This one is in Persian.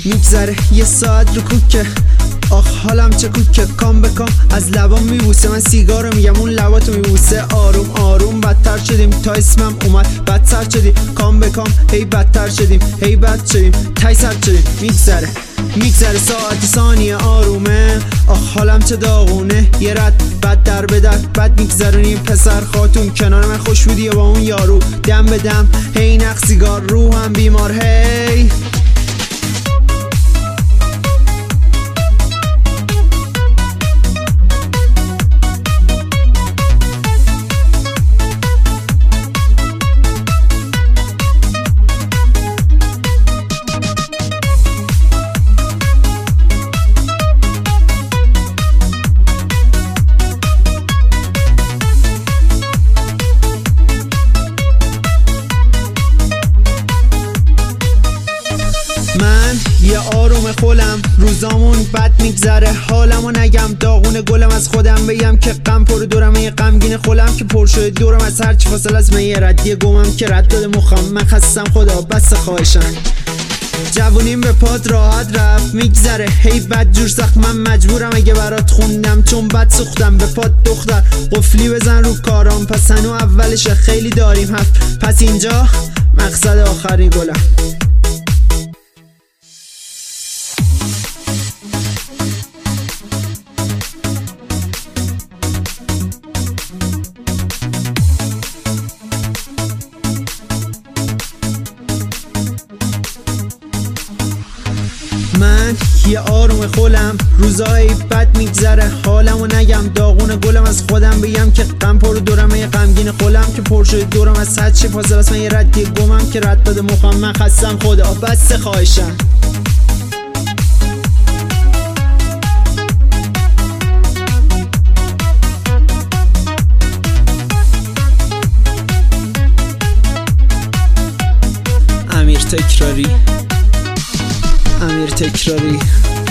میگذره یه ساعت رو کوکه، آخ حالم چه کوکه. کام به کام از لبام میبوسه، من سیگارو میگم اون لباتو میبوسه. آروم آروم بدتر شدیم تا اسمم اومد بدتر شدیم. کام به کام هی بدتر شدیم، هی بد شدیم، تای سر شدیم. میگذره ساعت ثانیه آرومه، آخ حالم چه داغونه. یه رد بد در به در بد میگذرونیم پسر خاتون. کنار من خوش بودی با اون یارو، دم به دم هی نخ سیگار روحم بیمار هی. من یه آروم خولم، روزامون بد میگذره. حالمو نگم داغون گلم، از خودم بگم که غم پر دورم. یه غمگین خولم که پر شده دورم، از هرچی فاصله از من یه ردیه گمم که رد داده مخم. من خستم خدا بس خواهشم، جوونیم به پاد راحت رفت. میگذره هی بد جور سخت، من مجبورم اگه برات خوندم چون بد سوختم. به پاد دختر قفلی بزن رو کارام، پس هنو اولشه خیلی داریم هفت. پس اینجا مقصد آخری گلم. من یه آروم خولم، روزای بد میگذره. حالمو نگم داغون گلم، از خودم بگم که غم پر دورم. یه غمگین خولم که پر شده دورم، از هر چی فاصله است من یه ردیه گمم که رد داده مخم. من خستم خدا بس خواهشم. امیر تکراری